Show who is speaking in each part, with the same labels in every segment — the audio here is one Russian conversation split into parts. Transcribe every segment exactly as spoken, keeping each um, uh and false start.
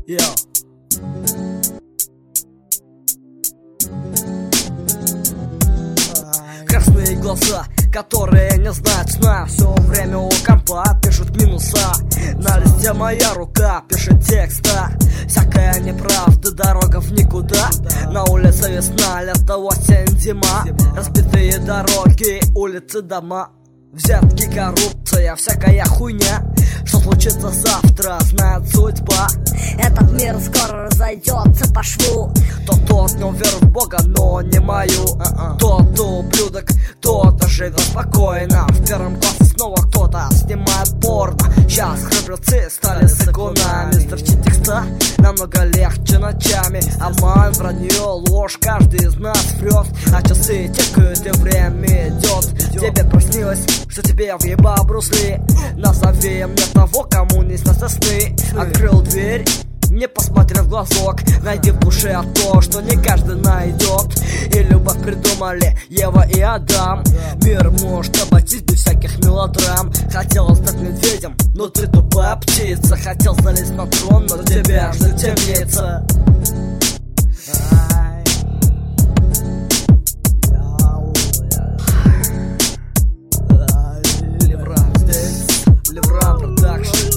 Speaker 1: Йо. Красные глаза, которые не знают сна. Все время у компа пишут минуса. На листе моя рука пишет текста. Всякая неправда, дорога в никуда. На улице весна, лето, осень, зима. Разбитые дороги, улицы, дома. Взятки, коррупция, всякая хуйня. Что случится завтра, знает судьба.
Speaker 2: Этот мир скоро разойдется по шву.
Speaker 1: Тот, тот, но веру в Бога, но не мою. uh-uh. Тот ублюдок, тот живет спокойно. В первом классе снова кто-то снимает порно. Сейчас храбрецы стали сыкунами. Строчить текста намного легче ночами. Обман, вранье, ложь, каждый из нас врет. А часы тикают и время идет. Тебе приснилось, что тебе въебал Брюс Ли. Назови мне того, кому не снятся сны. Открыл дверь, не посмотрев в глазок. Найди в душе то, что не каждый найдет. И любовь придумали Ева и Адам. Мир может обойтись без всяких мелодрам. Хотел стать медведем, но ты тупая птица. Хотел залезть на трон, но тебя ждет темница. Леврам здесь, Леврам продакшн.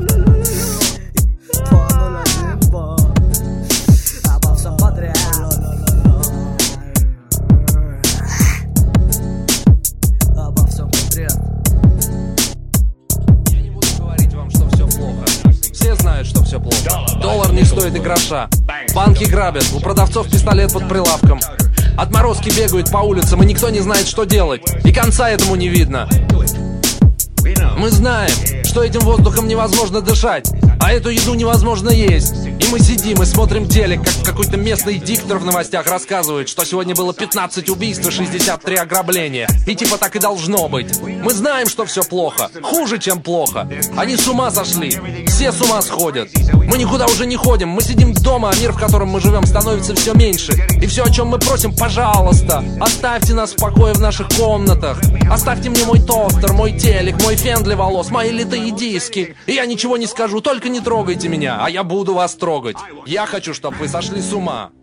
Speaker 3: Что все плохо. Доллар не стоит и гроша. Банки грабят, у продавцов пистолет под прилавком. Отморозки бегают по улицам, и никто не знает, что делать. И конца этому не видно. Мы знаем, что этим воздухом невозможно дышать, а эту еду невозможно есть. И мы сидим и смотрим телек, как какой-то местный диктор в новостях рассказывает, что сегодня было пятнадцать убийств и шестьдесят три ограбления. И типа так и должно быть. Мы знаем, что все плохо, хуже, чем плохо. Они с ума сошли, все с ума сходят. Мы никуда уже не ходим, мы сидим дома, а мир, в котором мы живем, становится все меньше. И все, о чем мы просим, пожалуйста, оставьте нас в покое в наших комнатах. Оставьте мне мой тостер, мой телек, мой фен для волос, мои литые диски. И я ничего не скажу, только не трогайте меня, а я буду вас трогать. Я хочу, чтобы вы сошли с ума.